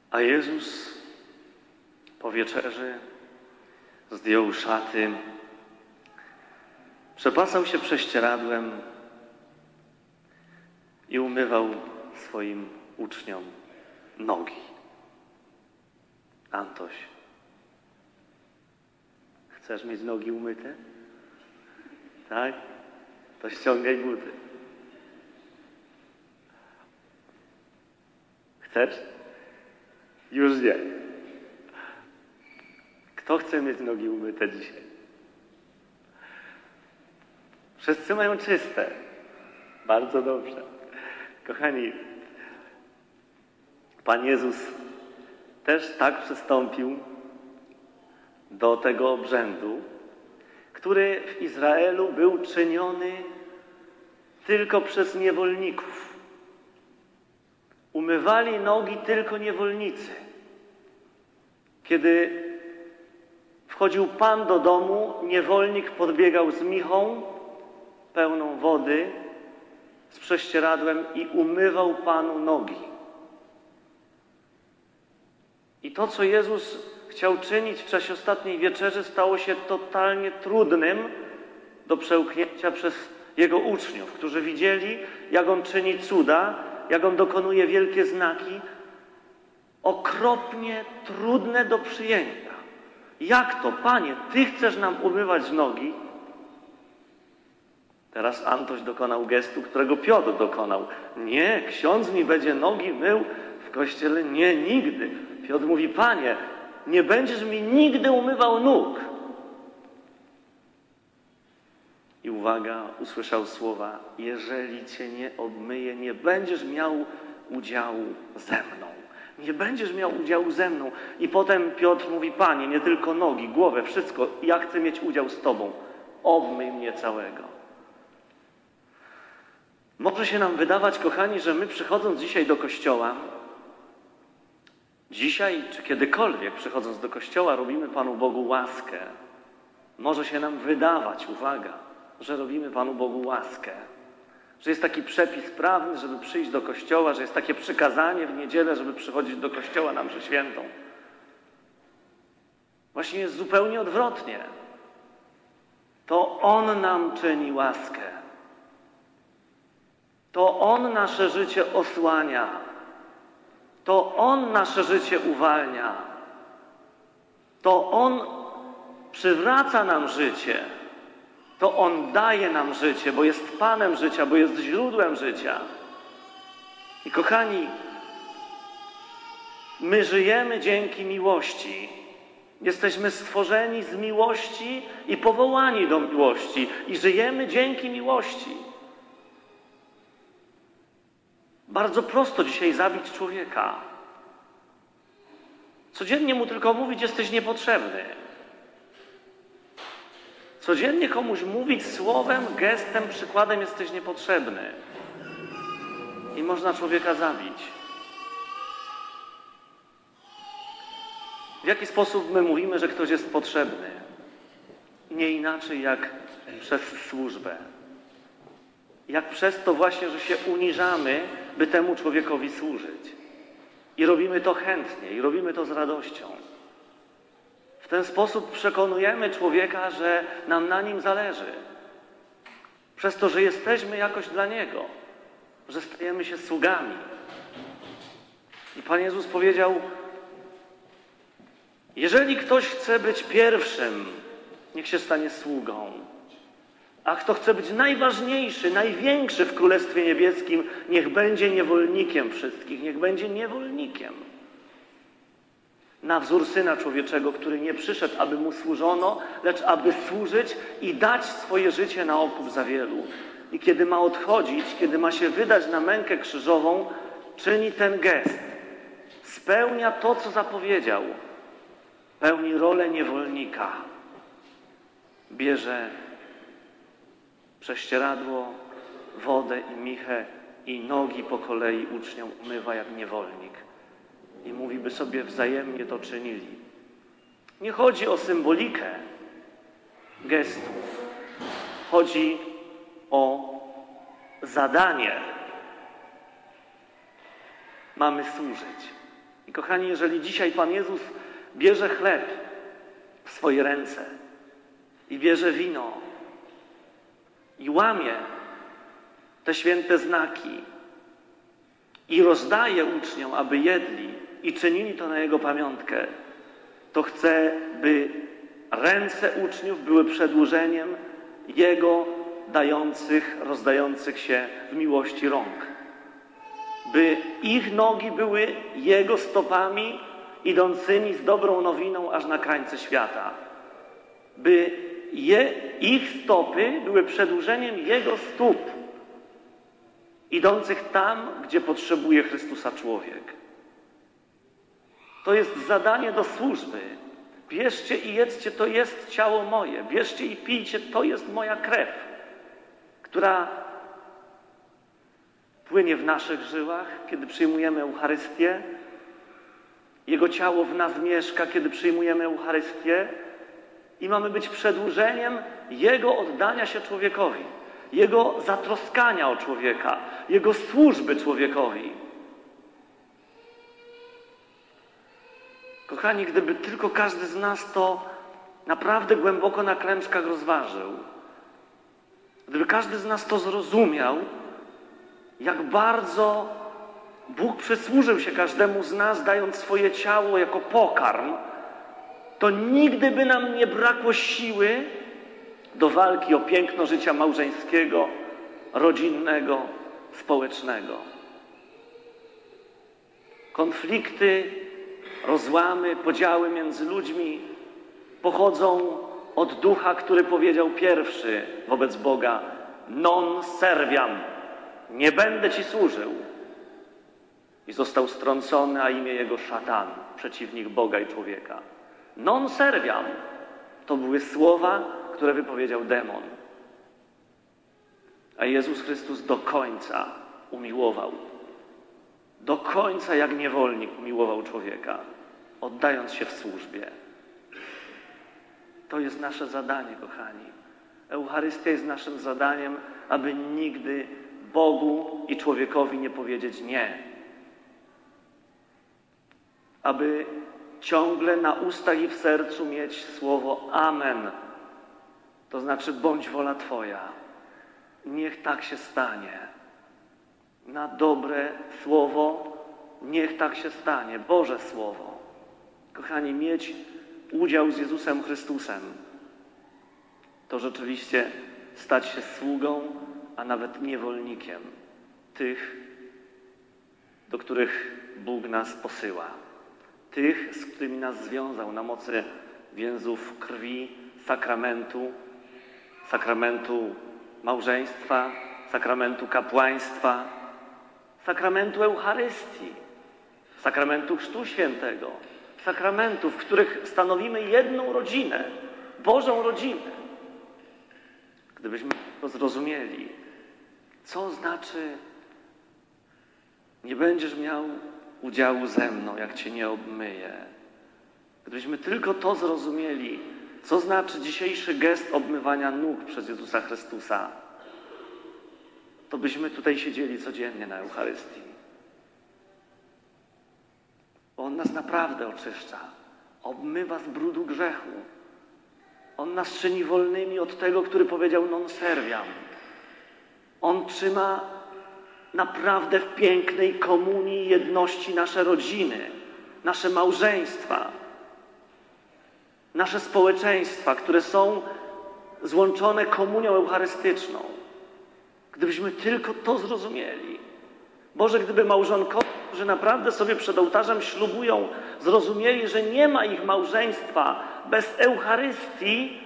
A Jezus po wieczerzy zdjął szaty, przepasał się prześcieradłem i umywał swoim uczniom nogi. Antoś, chcesz mieć nogi umyte? Tak? To ściągaj buty. Chcesz? Już nie. Kto chce mieć nogi umyte dzisiaj? Wszyscy mają czyste. Bardzo dobrze. Kochani, Pan Jezus też tak przystąpił do tego obrzędu, który w Izraelu był czyniony tylko przez niewolników. Umywali nogi tylko niewolnicy. Kiedy wchodził Pan do domu, niewolnik podbiegał z michą pełną wody, z prześcieradłem i umywał Panu nogi. I to, co Jezus chciał czynić w czasie ostatniej wieczerzy, stało się totalnie trudnym do przełknięcia przez Jego uczniów, którzy widzieli, jak On czyni cuda, jak On dokonuje wielkie znaki, okropnie trudne do przyjęcia. Jak to, Panie, Ty chcesz nam umywać nogi? Teraz Antoś dokonał gestu, którego Piotr dokonał. Nie, ksiądz mi będzie nogi mył w kościele? Nie, nigdy. Piotr mówi, Panie, nie będziesz mi nigdy umywał nóg. I uwaga, usłyszał słowa, jeżeli Cię nie obmyję, nie będziesz miał udziału ze mną. Nie będziesz miał udziału ze mną. I potem Piotr mówi, Panie, nie tylko nogi, głowę, wszystko. Ja chcę mieć udział z Tobą. Obmyj mnie całego. Może się nam wydawać, kochani, że my przychodząc dzisiaj do kościoła, dzisiaj czy kiedykolwiek przychodząc do kościoła robimy Panu Bogu łaskę. Może się nam wydawać, uwaga, że robimy Panu Bogu łaskę. Że jest taki przepis prawny, żeby przyjść do kościoła, że jest takie przykazanie w niedzielę, żeby przychodzić do kościoła na mszę świętą. Właśnie jest zupełnie odwrotnie. To On nam czyni łaskę. To On nasze życie osłania. To On nasze życie uwalnia. To On przywraca nam życie. To On daje nam życie, bo jest Panem życia, bo jest źródłem życia. I kochani, my żyjemy dzięki miłości. Jesteśmy stworzeni z miłości i powołani do miłości. I żyjemy dzięki miłości. Bardzo prosto dzisiaj zabić człowieka. Codziennie mu tylko mówić, jesteś niepotrzebny. Codziennie komuś mówić słowem, gestem, przykładem, jesteś niepotrzebny. I można człowieka zabić. W jaki sposób my mówimy, że ktoś jest potrzebny? Nie inaczej jak przez służbę. Jak przez to właśnie, że się uniżamy, by temu człowiekowi służyć. I robimy to chętnie, i robimy to z radością. W ten sposób przekonujemy człowieka, że nam na nim zależy. Przez to, że jesteśmy jakoś dla Niego. Że stajemy się sługami. I Pan Jezus powiedział, jeżeli ktoś chce być pierwszym, niech się stanie sługą. A kto chce być najważniejszy, największy w Królestwie Niebieskim, niech będzie niewolnikiem wszystkich, niech będzie niewolnikiem. Na wzór Syna Człowieczego, który nie przyszedł, aby Mu służono, lecz aby służyć i dać swoje życie na okup za wielu. I kiedy ma odchodzić, kiedy ma się wydać na mękę krzyżową, czyni ten gest. Spełnia to, co zapowiedział. Pełni rolę niewolnika. Bierze prześcieradło, wodę i michę i nogi po kolei uczniom umywa jak niewolnik. I mówi, by sobie wzajemnie to czynili. Nie chodzi o symbolikę gestów. Chodzi o zadanie. Mamy służyć. I kochani, jeżeli dzisiaj Pan Jezus bierze chleb w swoje ręce i bierze wino i łamie te święte znaki i rozdaje uczniom, aby jedli i czynili to na Jego pamiątkę, to chce, by ręce uczniów były przedłużeniem Jego rozdających się w miłości rąk. By ich nogi były Jego stopami idącymi z dobrą nowiną aż na krańce świata. By ich stopy były przedłużeniem Jego stóp idących tam, gdzie potrzebuje Chrystusa człowiek. To jest zadanie do służby. Bierzcie i jedzcie, to jest ciało moje. Bierzcie i pijcie, to jest moja krew, która płynie w naszych żyłach, kiedy przyjmujemy Eucharystię. Jego ciało w nas mieszka, kiedy przyjmujemy Eucharystię i mamy być przedłużeniem Jego oddania się człowiekowi, Jego zatroskania o człowieka, Jego służby człowiekowi. Kochani, gdyby tylko każdy z nas to naprawdę głęboko na klęczkach rozważył, gdyby każdy z nas to zrozumiał, jak bardzo Bóg przysłużył się każdemu z nas, dając swoje ciało jako pokarm, to nigdy by nam nie brakło siły do walki o piękno życia małżeńskiego, rodzinnego, społecznego. Konflikty, rozłamy, podziały między ludźmi pochodzą od ducha, który powiedział pierwszy wobec Boga: non serviam, nie będę Ci służył. I został strącony, a imię jego szatan, przeciwnik Boga i człowieka. Non serviam. To były słowa, które wypowiedział demon. A Jezus Chrystus do końca umiłował. Do końca jak niewolnik umiłował człowieka, oddając się w służbie. To jest nasze zadanie, kochani. Eucharystia jest naszym zadaniem, aby nigdy Bogu i człowiekowi nie powiedzieć nie. Aby ciągle na ustach i w sercu mieć słowo amen. To znaczy bądź wola Twoja. Niech tak się stanie. Na dobre słowo niech tak się stanie. Boże Słowo. Kochani, mieć udział z Jezusem Chrystusem to rzeczywiście stać się sługą, a nawet niewolnikiem tych, do których Bóg nas posyła. Tych, z którymi nas związał na mocy więzów krwi, sakramentu małżeństwa, sakramentu kapłaństwa, sakramentu Eucharystii, sakramentu Chrztu Świętego, sakramentów, w których stanowimy jedną rodzinę, Bożą rodzinę. Gdybyśmy to zrozumieli, co znaczy nie będziesz miał udziału ze mną, jak Cię nie obmyję. Gdybyśmy tylko to zrozumieli, co znaczy dzisiejszy gest obmywania nóg przez Jezusa Chrystusa, to byśmy tutaj siedzieli codziennie na Eucharystii. Bo On nas naprawdę oczyszcza. Obmywa z brudu grzechu. On nas czyni wolnymi od tego, który powiedział non serviam. On trzyma naprawdę w pięknej komunii jedności nasze rodziny, nasze małżeństwa, nasze społeczeństwa, które są złączone komunią eucharystyczną. Gdybyśmy tylko to zrozumieli. Boże, gdyby małżonkowie, którzy naprawdę sobie przed ołtarzem ślubują, zrozumieli, że nie ma ich małżeństwa bez Eucharystii,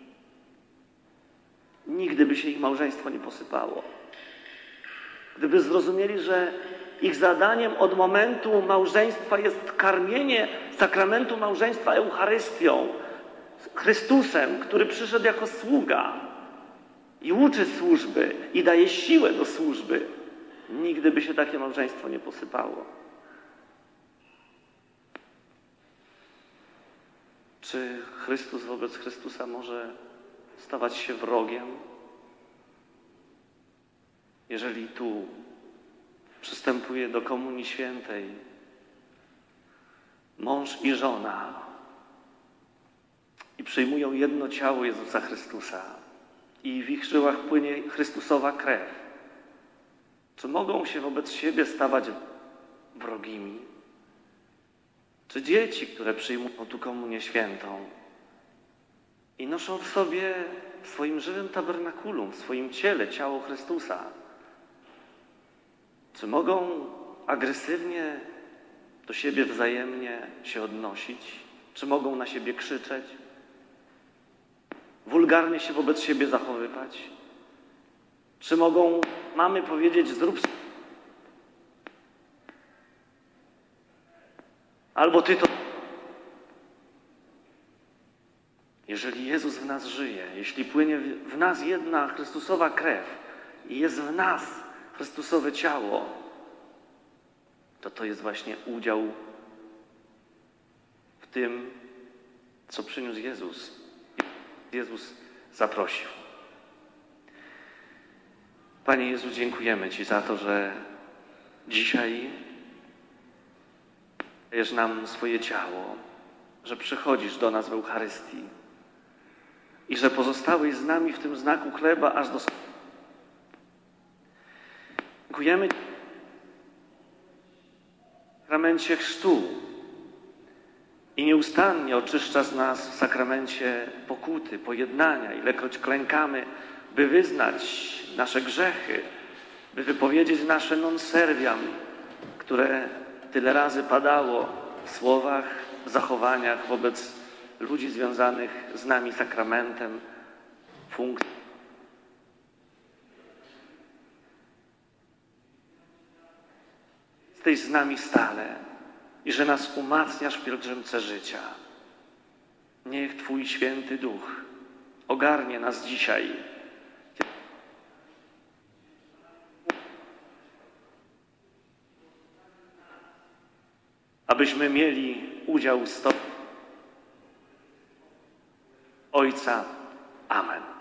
nigdy by się ich małżeństwo nie posypało. Gdyby zrozumieli, że ich zadaniem od momentu małżeństwa jest karmienie sakramentu małżeństwa Eucharystią, Chrystusem, który przyszedł jako sługa i uczy służby i daje siłę do służby, nigdy by się takie małżeństwo nie posypało. Czy Chrystus wobec Chrystusa może stawać się wrogiem? Jeżeli tu przystępuje do Komunii Świętej, mąż i żona i przyjmują jedno ciało Jezusa Chrystusa i w ich żyłach płynie Chrystusowa krew, czy mogą się wobec siebie stawać wrogimi? Czy dzieci, które przyjmują tu komunię świętą i noszą w sobie, w swoim żywym tabernakulum, w swoim ciele, ciało Chrystusa, czy mogą agresywnie do siebie wzajemnie się odnosić? Czy mogą na siebie krzyczeć? Wulgarnie się wobec siebie zachowywać? Czy mogą mamy powiedzieć, zrób albo ty to... Jeżeli Jezus w nas żyje, jeśli płynie w nas jedna Chrystusowa krew i jest w nas Chrystusowe ciało, to jest właśnie udział w tym, co przyniósł Jezus. Jezus zaprosił. Panie Jezu, dziękujemy Ci za to, że dzisiaj dajesz nam swoje ciało, że przychodzisz do nas w Eucharystii i że pozostałeś z nami w tym znaku chleba aż do... Dziękujemy Ci w sakramencie chrztu i nieustannie oczyszczasz nas w sakramencie pokuty, pojednania, ilekroć klękamy, by wyznać nasze grzechy, by wypowiedzieć nasze non serviam, które tyle razy padało w słowach, w zachowaniach wobec ludzi związanych z nami sakramentem, funkcją. Jesteś z nami stale i że nas umacniasz w pielgrzymce życia. Niech Twój Święty Duch ogarnie nas dzisiaj. Abyśmy mieli udział w Tobie. Ojca. Amen.